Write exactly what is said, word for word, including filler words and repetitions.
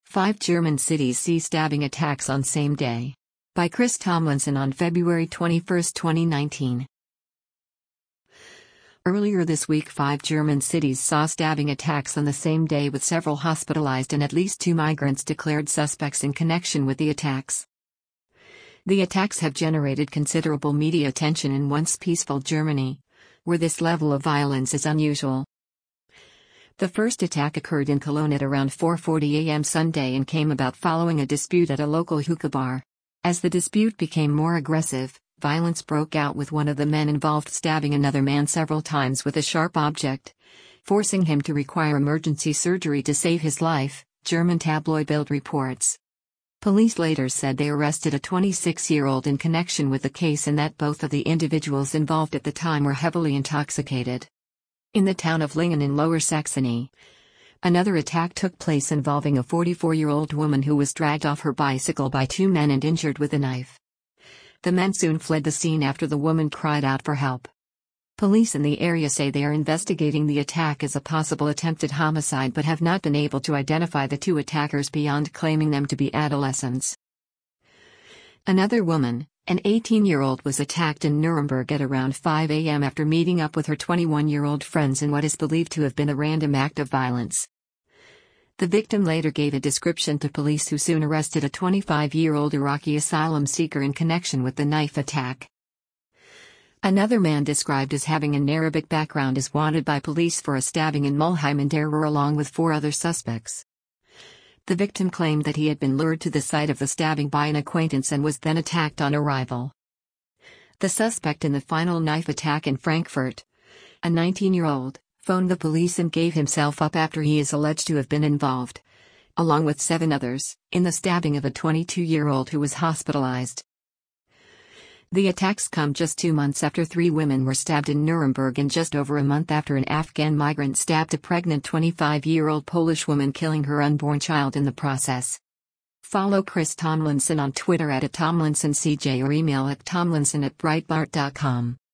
Five German cities see stabbing attacks on same day. By Chris Tomlinson on February twenty-first, twenty nineteen. Earlier this week, five German cities saw stabbing attacks on the same day, with several hospitalized and at least two migrants declared suspects in connection with the attacks. The attacks have generated considerable media attention in once peaceful Germany, where this level of violence is unusual. The first attack occurred in Cologne at around four forty a m Sunday and came about following a dispute at a local hookah bar. As the dispute became more aggressive, violence broke out, with one of the men involved stabbing another man several times with a sharp object, forcing him to require emergency surgery to save his life, German tabloid Bild reports. Police later said they arrested a twenty-six-year-old in connection with the case and that both of the individuals involved at the time were heavily intoxicated. In the town of Lingen in Lower Saxony, another attack took place involving a forty-four-year-old woman who was dragged off her bicycle by two men and injured with a knife. The men soon fled the scene after the woman cried out for help. Police in the area say they are investigating the attack as a possible attempted homicide but have not been able to identify the two attackers beyond claiming them to be adolescents. Another woman, an eighteen-year-old, was attacked in Nuremberg at around five a m after meeting up with her twenty-one-year-old friends in what is believed to have been a random act of violence. The victim later gave a description to police, who soon arrested a twenty-five-year-old Iraqi asylum seeker in connection with the knife attack. Another man, described as having an Arabic background, is wanted by police for a stabbing in Mulheim and Ruhr along with four other suspects. The victim claimed that he had been lured to the site of the stabbing by an acquaintance and was then attacked on arrival. The suspect in the final knife attack in Frankfurt, a nineteen-year-old, phoned the police and gave himself up after he is alleged to have been involved, along with seven others, in the stabbing of a twenty-two-year-old who was hospitalized. The attacks come just two months after three women were stabbed in Nuremberg and just over a month after an Afghan migrant stabbed a pregnant twenty-five-year-old Polish woman, killing her unborn child in the process. Follow Chris Tomlinson on Twitter at Tomlinson C J or email at tomlinson at breitbart dot com.